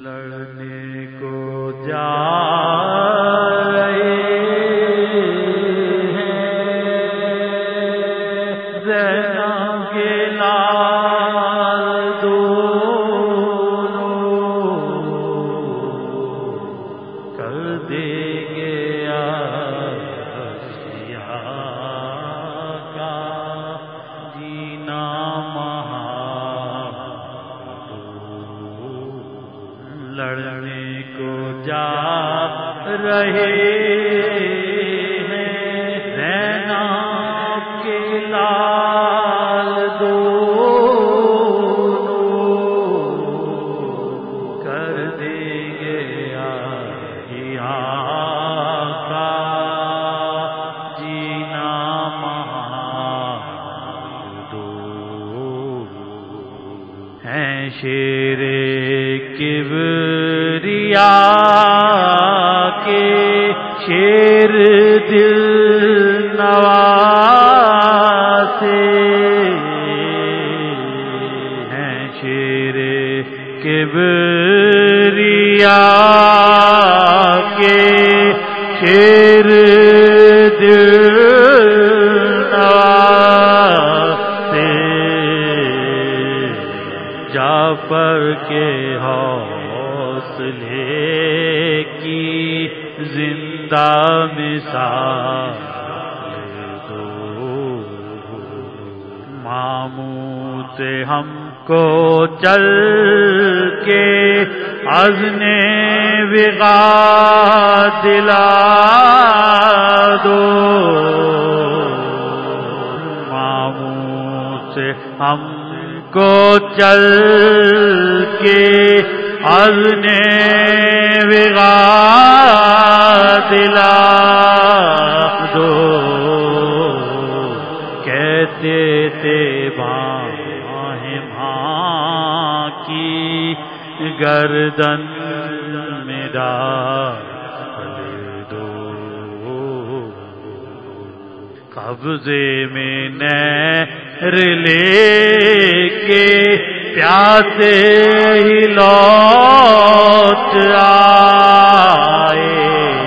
لڑنے کو جا رہے ہیں زینب کے لال دونوں کر دیں گے آسیا کا جینا لڑنے کو جا رہے ہیں زینب کے لال دونوں کر دیں گے آسیا کا جینا مہادور ہیں شیر کبریا کے شیر دل نواسے ہیں شیر کبریا کے شیر دل نواسے جعفر کے حوصلے کی زندہ مثال دو ماموں سے ہم کو چل کے عزم وغا دلا دو ماموں سے ہم کو چل کے عزم وغا دلا دو کہتے تھے باہیں ماں کی گردن میں ڈال دو قبضے میں نہر لے کے پیاسے ہی لوٹ آئے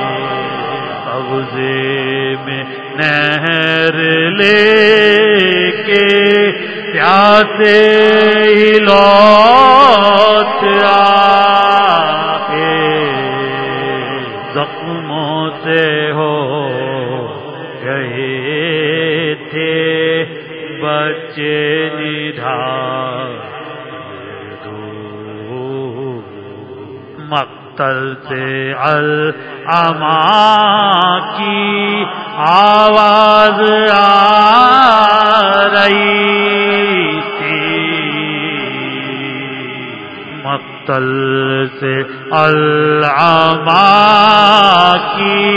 قبضے میں نہر لے کے پیاسے ہی لوٹ آئے زخموں سے ہو گئے تھے بچے نڈھال مقتل سے العما کی آواز آ رہی تھی مقتل سے العما کی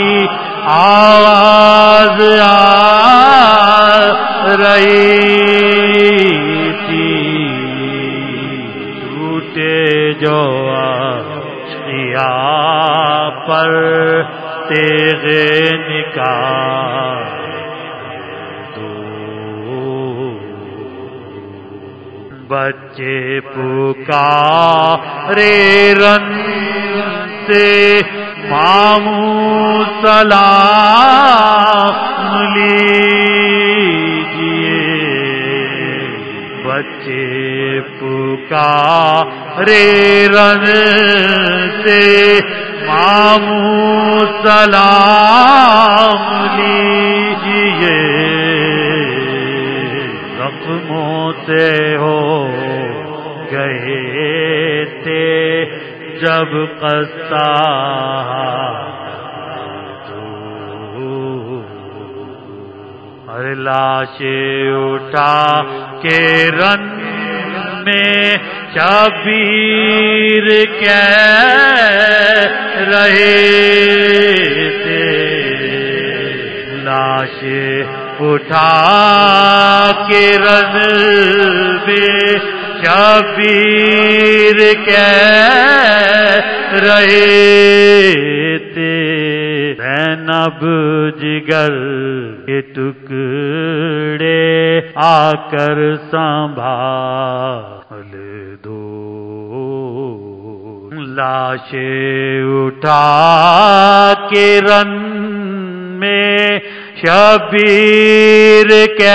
آواز آ رہی تھی ٹوٹے جو پر تیغ نکال دو بچے پکارے رن سے ماموں سلام لیجیے بچے پکارے رن سے ماموں سلام لیجیے زخموں سے ہو گئے تھے جب قصہ ہر لاشیں اٹھا کے رن میں شبیر کہہ رہے تھے لاشیں اٹھا کے رن میں شبیر کہہ رہے تھے زینب جگر کے ٹکڑے آ کر سنبھال دو لاشیں اٹھا کے رن میں شبیر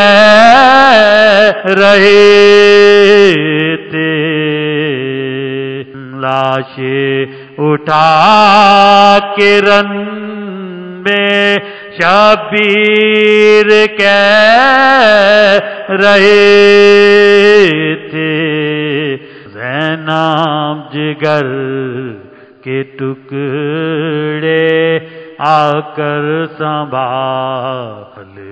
کہہ رہے تھے، لاشیں اٹھا کے رن میں شبیر کہہ رہے تھے، زینب جگر کے ٹکڑے آ کر سنبھال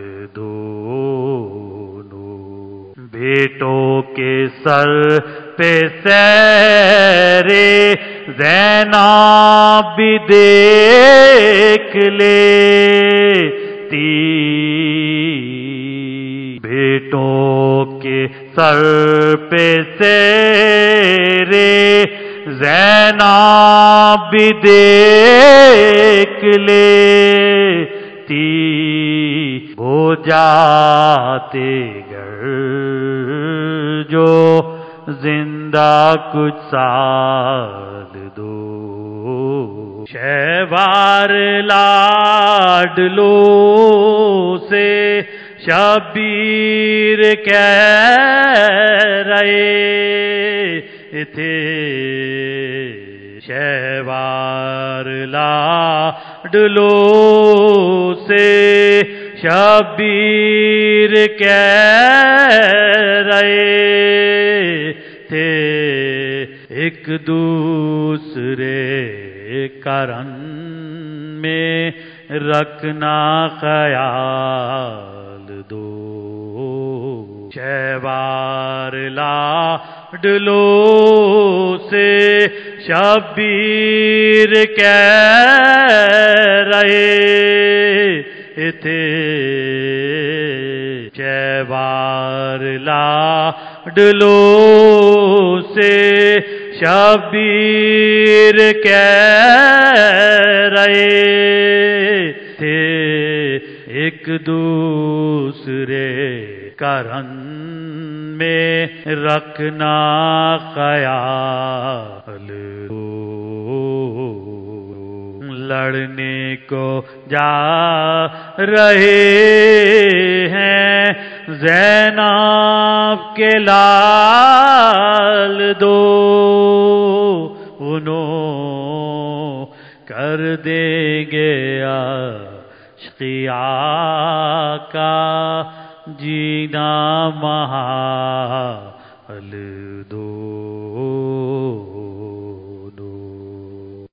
دونوں، بیٹوں کے سر پہ سیرے زینب بھی دیکھ لیتی، بیٹوں کے سر پہ سیرے زینب بھی دیکھ لیتی، وہ جاتے گر جو زندہ کچھ سال دو، شہوار لاڈلو سے شبیر کہہ رہے تھے، شہوار لاڈلو سے شبیر کہہ رہے تھے، ایک دوسرے کرن میں رکھنا خیال دو، شہوار لاڈلو سے شبیر کہہ رہے تھے، شہوار لاڈلو سے شبیر کہہ رہے تھے، ایک دوسرے کرن میں رکھنا خیال دو، لڑنے کو جا رہے ہیں زینب کے لال دو، انہوں کر دیں گے عشقیہ کا جینا محال دو۔